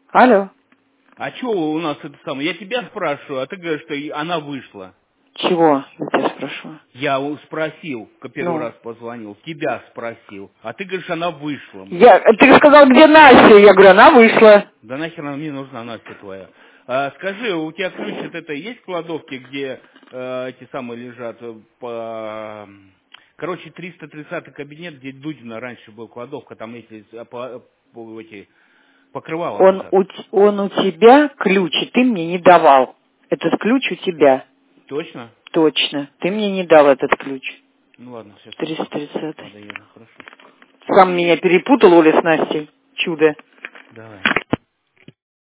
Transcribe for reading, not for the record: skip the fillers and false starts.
Алло. А что у нас это самое? Я тебя спрашиваю, а ты говоришь, что она вышла. Чего? Я тебя спрашиваю. Я спросил, первый Ну. раз позвонил, тебя спросил. А ты говоришь, она вышла. Ты сказал, где Настя? Я говорю, она вышла. Да нахер она мне нужна, Настя твоя. Скажи, у тебя ключ от этой есть в кладовке, где эти самые лежат? Короче, 330-й кабинет, где Дудина раньше был кладовка, там эти покрывала лежат. Он у тебя ключ, и ты мне не давал. Этот ключ у тебя. Точно? Точно. Ты мне не дал этот ключ. Ну ладно, все. 330. Надоело, хорошо. Сам меня перепутал, Оля, с Настей. Чудо. Давай.